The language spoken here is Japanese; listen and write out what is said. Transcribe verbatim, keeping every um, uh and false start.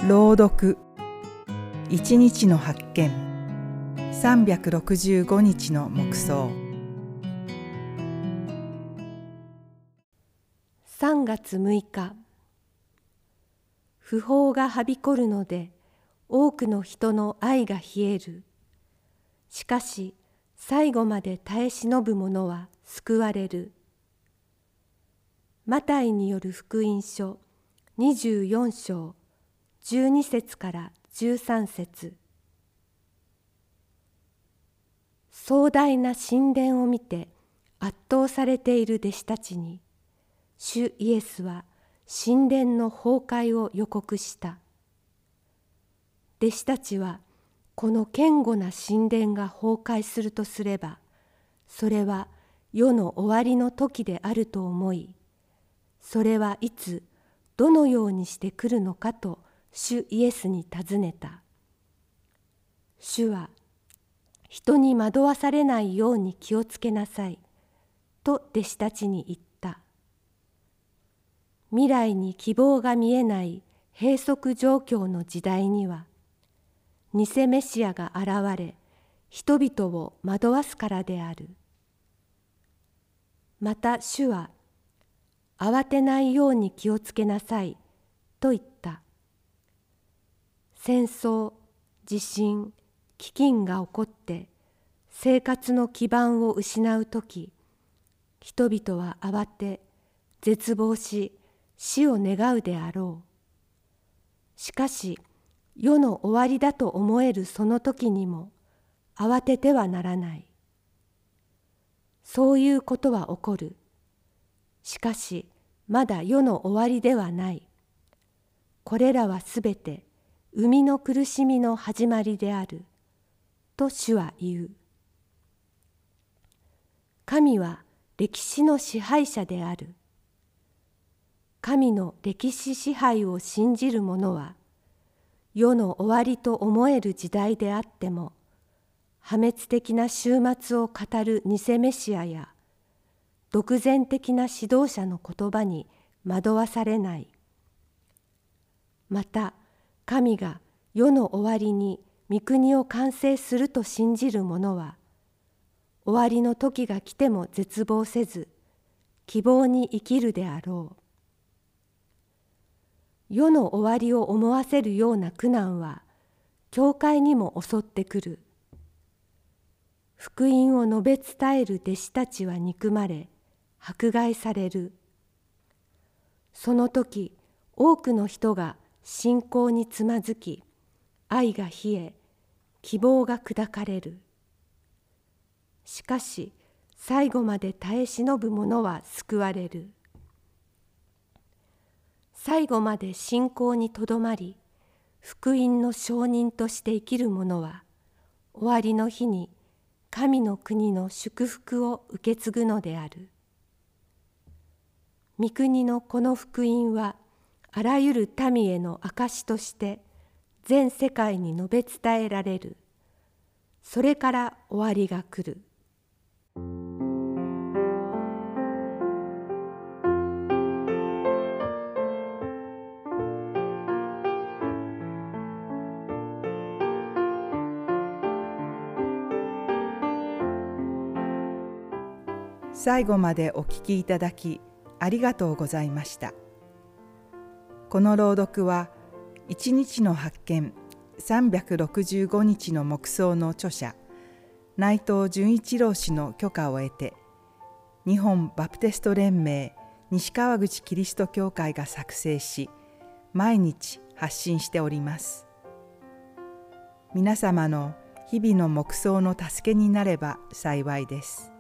朗読一日の発見さんびゃくろくじゅうごにちの黙想。 さんがつむいか、不法がはびこるので多くの人の愛が冷える。しかし最後まで耐え忍ぶ者は救われる。マタイによる福音書にじゅうよんしょうじゅうにせつからじゅうさんせつ。壮大な神殿を見て圧倒されている弟子たちに、主イエスは神殿の崩壊を予告した。弟子たちはこの堅固な神殿が崩壊するとすれば、それは世の終わりの時であると思い、それはいつどのようにして来るのかと主イエスに尋ねた。主は、人に惑わされないように気をつけなさいと弟子たちに言った。未来に希望が見えない閉塞状況の時代には、偽メシアが現れ、人々を惑わすからである。また主は、慌てないように気をつけなさいと言った。戦争、地震、飢饉が起こって生活の基盤を失うとき、人々は慌て、絶望し、死を願うであろう。しかし、世の終わりだと思えるその時にも、慌ててはならない。そういうことは起こる。しかし、まだ世の終わりではない。これらはすべて、生みの苦しみの始まりである。と主は言う。神は歴史の支配者である。神の歴史支配を信じる者は、世の終わりと思える時代であっても、破滅的な終末を語る偽メシアや、独善的な指導者の言葉に惑わされない。また、神が世の終わりに御国を完成すると信じる者は、終わりの時が来ても絶望せず、希望に生きるであろう。世の終わりを思わせるような苦難は、教会にも襲ってくる。福音を述べ伝える弟子たちは憎まれ、迫害される。その時、多くの人が信仰につまずき、愛が冷え、希望が砕かれる。しかし、最後まで耐え忍ぶ者は救われる。最後まで信仰にとどまり、福音の証人として生きる者は、終わりの日に神の国の祝福を受け継ぐのである。御国のこの福音は、あらゆる民への証として全世界に述べ伝えられる。それから終わりが来る。 最後までお聞きいただきありがとうございました。この朗読は一日の発見さんびゃくろくじゅうごにちの黙想の著者内藤純一郎氏の許可を得て、日本バプテスト連盟西川口キリスト教会が作成し、毎日発信しております。皆様の日々の黙想の助けになれば幸いです。